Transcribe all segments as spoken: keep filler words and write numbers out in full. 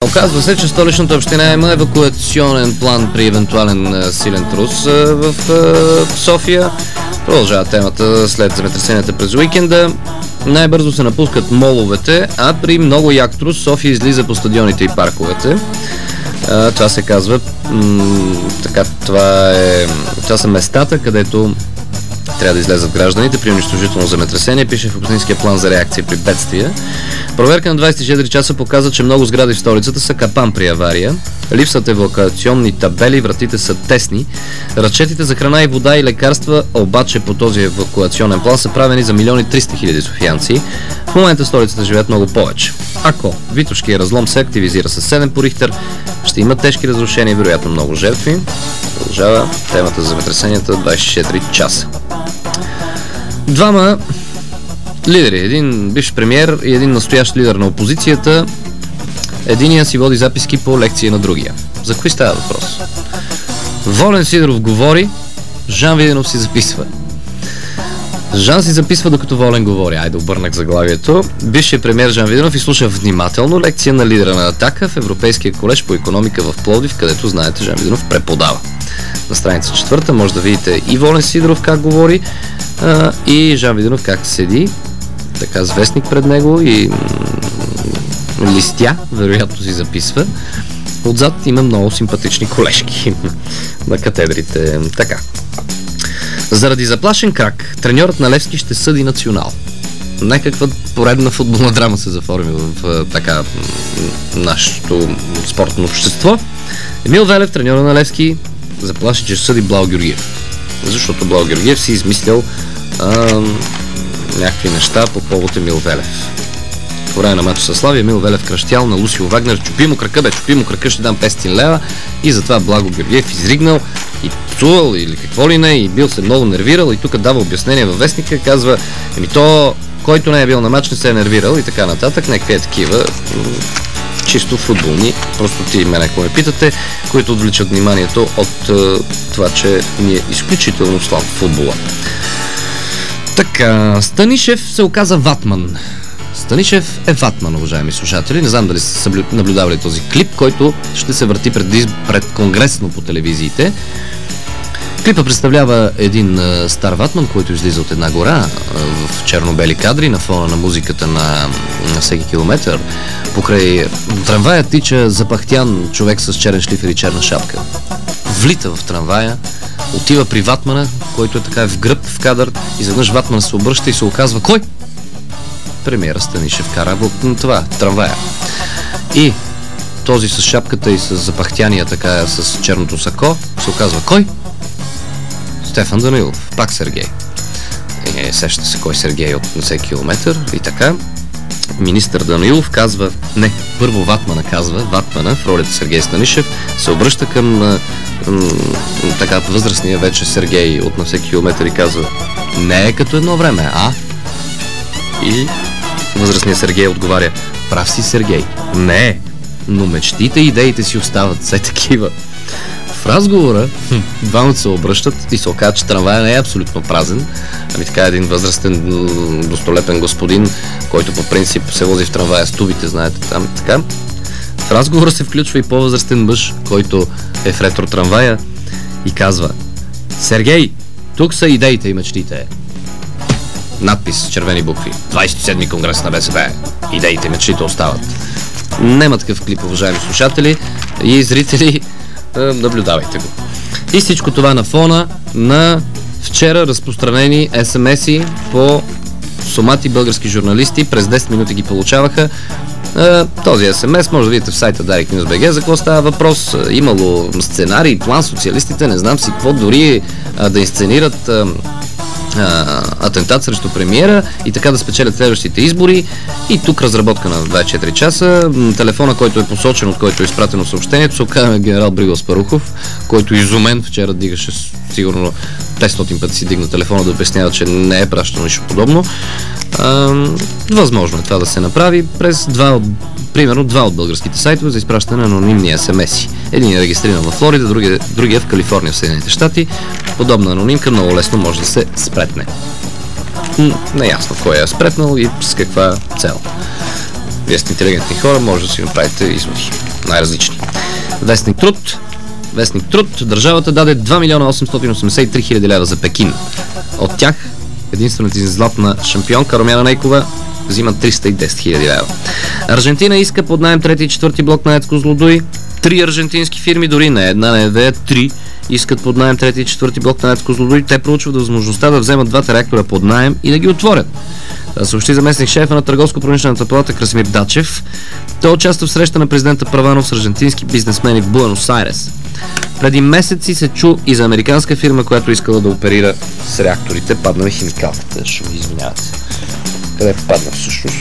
Оказва се, че столичната община има евакуационен план при евентуален силен трус в София. Продължава темата след земетресенията през уикенда. Най-бързо се напускат моловете, а при много як трус София излиза по стадионите и парковете. А, това се казва м- така, това, е, това са местата, където трябва да излезат гражданите при унищожително земетресение, пише в общинския план за реакция при бедствия. Проверка на двадесет и четири часа показва, че много сгради в столицата са капан при авария. Липсват евакуационни табели, вратите са тесни. Разчетите за храна и вода и лекарства обаче по този евакуационен план са правени за милиони триста хиляди софиянци. В момента столицата живеят много повече. Ако Витошкия разлом се активизира с седем по Рихтер, ще има тежки разрушения и вероятно много жертви. Продължава темата за земетресенията двадесет и четири часа. Двама лидери, един бивш премиер и един настоящ лидер на опозицията. Единия си води записки по лекция на другия. За кои става въпрос? Волен Сидеров говори, Жан Виденов си записва. Жан си записва, докато Волен говори. Айде, обърнах заглавието. Бившият премиер Жан Виденов изслуша внимателно лекция на лидера на Атака в Европейския колеж по икономика в Пловдив, където, знаете, Жан Виденов преподава. На страница четвърта може да видите и Волен Сидеров как говори, а, и Жан Виденов как седи, така с вестник пред него и м- листя, вероятно си записва. Отзад има много симпатични колежки на катедрите. Така. Заради заплашен крак, треньорът на Левски ще съди Национал. Някаква поредна футболна драма се заформи в, в така нашето спортно общество. Емил Велев, треньорът на Левски, заплаши, че ще съди Благо Георгиев. Защото Благо Георгиев си измислял а, някакви неща по повод Емил Велев. По време на матча със Славия Емил Велев кръщял на Лусио Вагнер: чупи му крака, бе, чупи му крака, ще дам петстотин лева. И затова Благо Георгиев изригнал и псувал или какво ли не, и бил се много нервирал, и тук дава обяснение във вестника, казва: еми то, който не е бил на матч, не се е нервирал и така нататък, някакви е такива чисто футболни, просто ти мене, ако ме питате, които отвличат вниманието от uh, това, че ни е изключително слаб футбола. Така, Станишев се оказа ватман. Станишев е ватман, уважаеми слушатели. Не знам дали са наблюдавали този клип, който ще се върти пред, пред конгресно по телевизиите. Клипа представлява един а, стар ватман, който излиза от една гора а, в черно-бели кадри на фона на музиката на, на всеки километър. Покрай трамвая тича запахтян човек с черен шлифер и черна шапка. Влита в трамвая, отива при ватмана, който е така в гръб в кадър, и изведнъж ватман се обръща и се оказва: кой? Премиера Станишев кара в това, трамвая. И този с шапката и с запахтяния, така с черното сако, се оказва кой? Стефан Данаилов, пак Сергей. Е, сеща се кой Сергей от на всеки километър и така. Министър Данаилов казва, не, първо ватмана казва, ватмана в ролята Сергей Станишев се обръща към м- м- така възрастния вече Сергей от на всеки километър и казва: не е като едно време, а? И възрастният Сергей отговаря: прав си, Сергей, не е, но мечтите и идеите си остават все такива. В разговора двамата се обръщат и се оказа, че трамвая не е абсолютно празен. Ами така един възрастен, достолепен господин, който по принцип се вози в трамвая с тубите, знаете, там така. В разговора се включва и по-възрастен мъж, който е в ретро трамвая и казва: Сергей, тук са идеите и мечтите. Надпис с червени букви: двадесет и седми конгрес на БСП. Идеите и мечтите остават. Нема такъв клип, уважаеми слушатели и зрители. Наблюдавайте го. И всичко това на фона на вчера разпространени ес ем ес-и по сумати български журналисти. През десет минути ги получаваха. Този ес ем ес може да видите в сайта Дарик Нюз точка би джи. За какво става въпрос? Имало сценарий, план, социалистите, не знам си какво, дори да инсценират атентат срещу премиера и така да спечелят следващите избори. И тук разработка на двадесет и четири часа. Телефона, който е посочен, от който е изпратено съобщението, се оказа генерал Бригал Спарухов, който изумен вчера дигаше сигурно петстотин пъти си дигна телефона да обяснява, че не е пращано нищо подобно. А, възможно е това да се направи през два от, примерно два от българските сайтове за изпращане на анонимни ес ем ес-и. Един е регистриран в Флорида, другия, другия в Калифорния в Съединените щати. Подобна анонимка много лесно може да се спретне. Неясно кой е спретнал и с каква цел. Вие сте интелигентни хора, може да си направите изводи. най-различни. Вестник Труд. Вестник Труд. Държавата даде два милиона осемстотин осемдесет и три хиляди лева за Пекин. От тях единствената златна шампионка Румяна Нейкова взима триста и десет хиляди лева. Аржентина иска под наем трети и четвърти блок на АЕЦ Козлодуй. Три аржентински фирми, дори не една, не две, три, искат под наем трети и четвърти блок на АЕЦ Козлодуй. Те проучват възможността да вземат двата реактора под наем и да ги отворят. Това съобщи заместник шефа на Търговско-промишлената палата Красимир Дачев. Той участва в среща на президента Първанов с аржентински бизнесмени в Буенос Айрес. Преди месеци се чу и за американска фирма, която искала да оперира с реакторите. Падна ми химикалката, ще ми извинявате. Къде падна всъщност?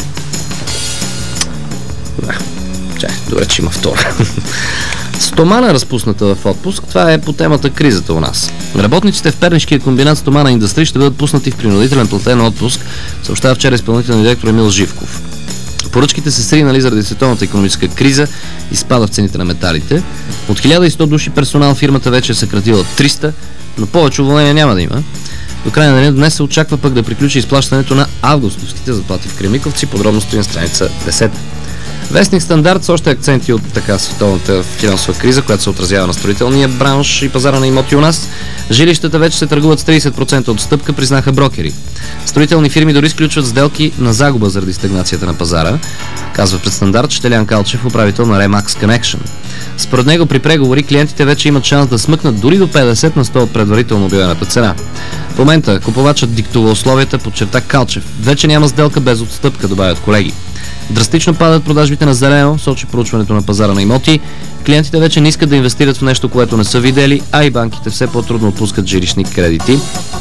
Да, чай, добре, че има втора. Стомана разпусната в отпуск, това е по темата кризата у нас. Работниците в Пернишкия комбинат Стомана Индустрии ще бъдат пуснати в принудителен платен отпуск, съобщава вчера изпълнителен директор Емил Живков. Поръчките се сринали заради световната икономическа криза и спада в цените на металите. От хиляда и сто души персонал фирмата вече е съкратила триста, но повече уволнения няма да има. До края на деня днес се очаква пък да приключи изплащането на августовските заплати в Кремиковци. Подробности на страница десета. Вестник Стандарт с още акценти от така световната финансова криза, която се отразява на строителния бранш и пазара на имоти у нас. Жилищата вече се търгуват с тридесет процента отстъпка, признаха брокери. Строителни фирми дори сключват сделки на загуба заради стагнацията на пазара, казва пред Стандарт Щелян Калчев, управител на Remax Connection. Според него при преговори клиентите вече имат шанс да смъкнат дори до петдесет на сто от предварително обявената цена. В момента купувачът диктува условията, подчерта Калчев. Вече няма сделка без отстъпка, добавят колеги. Драстично падат продажбите на зелено, сочи проучването на пазара на имоти. Клиентите вече не искат да инвестират в нещо, което не са видели, а и банките все по-трудно отпускат жилищни кредити.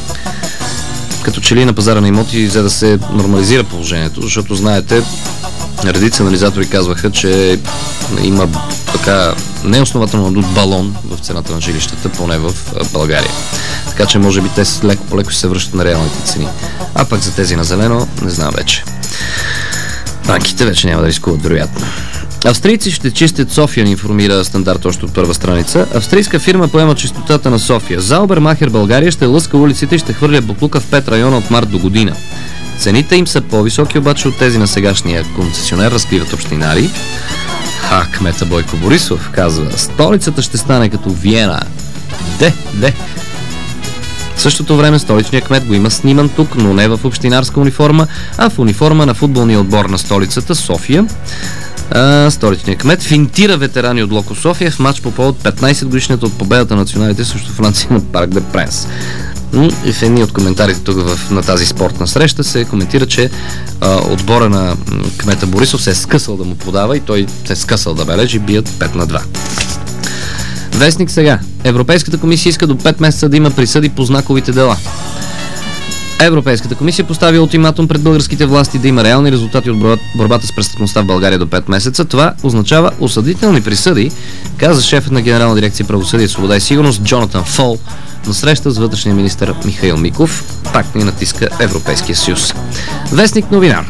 Като че ли на пазара на имоти взе да се нормализира положението, защото знаете, редица анализатори казваха, че има така неоснователно надут балон в цената на жилищата, поне в България. Така че може би те леко по леко се връщат на реалните цени. А пък за тези на зелено не знам вече. Банките вече няма да рискуват, вероятно. Австрийци ще чистят София, ни информира Стандарт още от първа страница. Австрийска фирма поема чистотата на София. Заубермахер България ще лъска улиците и ще хвърля боклука в пет района от март до година. Цените им са по-високи обаче от тези на сегашния концесионер, разкриват общинари. А, кмета Бойко Борисов казва, столицата ще стане като Виена. Де, де. В същото време столичният кмет го има сниман тук, но не в общинарска униформа, а в униформа на футболния отбор на столицата София. А, столичният кмет финтира ветерани от Локо София в матч по повод петнайсет годишната от победата на националите срещу Франция на Парк де Пренс. И в едни от коментарите тук в, на тази спортна среща се коментира, че а, отбора на кмета Борисов се е скъсал да му подава и той се е скъсал да бележи, бият пет на два. Вестник сега. Европейската комисия иска до пет месеца да има присъди по знаковите дела. Европейската комисия постави ултиматум пред българските власти да има реални резултати от борбата с престъпността в България до пет месеца. Това означава осъдителни присъди, каза шефът на Генерална дирекция правосъдие, свобода и сигурност Джонатан Фол на среща с вътрешния министър Михаил Миков. Пак ни натиска Европейския съюз. Вестник новинар.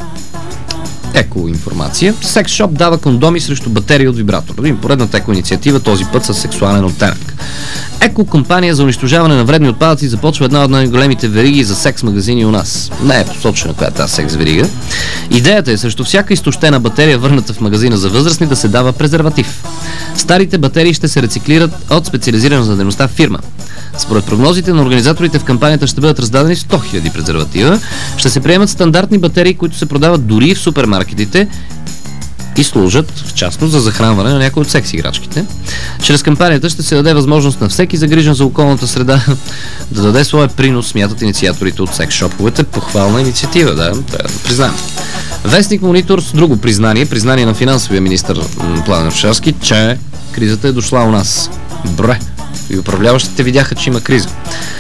Еко информация. Секс шоп дава кондоми срещу батерии от вибратор. Да видим поредната еко инициатива, този път със сексуален оттенък. Еко компания за унищожаване на вредни отпадъци започва една от най-големите вериги за секс магазини у нас. Не е посочена коя е тази секс верига. Идеята е срещу всяка изтощена батерия, върната в магазина за възрастни, да се дава презерватив. Старите батерии ще се рециклират от специализирана за дейността фирма. Според прогнозите на организаторите в кампанията ще бъдат раздадени сто хиляди презерватива. Ще се приемат стандартни батерии, които се продават дори в супермаркетите и служат, в частност, за захранване на някои от секс играчките. Чрез кампанията ще се даде възможност на всеки загрижен за околната среда да даде своя принос, смятат инициаторите от секс-шоповете. Похвална инициатива, да, да признаем. Вестник Монитор с друго признание, признание на финансовия министър Пламен Орешарски, че кризата е дошла у нас. Бре, и управляващите видяха, че има криза.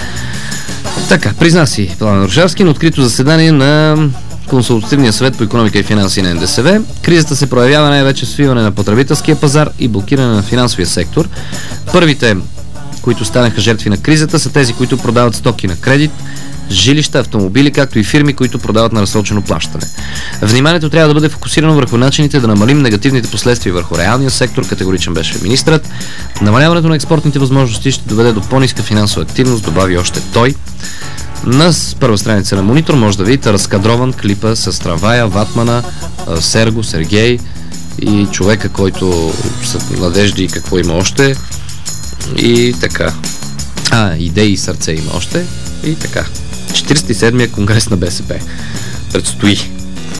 Така, призна си Пламен Орешарски на открито заседание на Консултативния съвет по икономика и финанси на НДСВ. Кризата се проявява най-вече в свиване на потребителския пазар и блокиране на финансовия сектор. Първите, които станаха жертви на кризата, са тези, които продават стоки на кредит, жилища, автомобили, както и фирми, които продават на разсрочено плащане. Вниманието трябва да бъде фокусирано върху начините да намалим негативните последствия върху реалния сектор, категоричен беше министърът. Намаляването на експортните възможности ще доведе до по-ниска финансова активност, добави още той. На първа страница на Монитор може да видите разкадрован клипа с трамвая, ватмана, Серго, Сергей и човека, който са надежди и какво има още. И така. А, идеи и сърце има още. И така. четиридесет и седмия конгрес на БСП предстои.